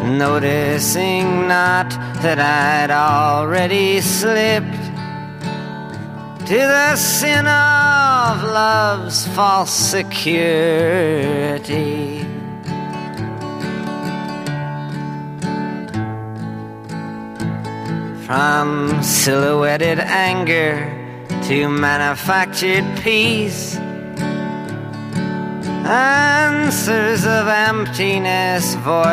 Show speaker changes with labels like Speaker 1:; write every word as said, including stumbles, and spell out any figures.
Speaker 1: noticing not that I'd already slipped to the sin of love's false security. From silhouetted anger to manufactured peace, answers of emptiness voice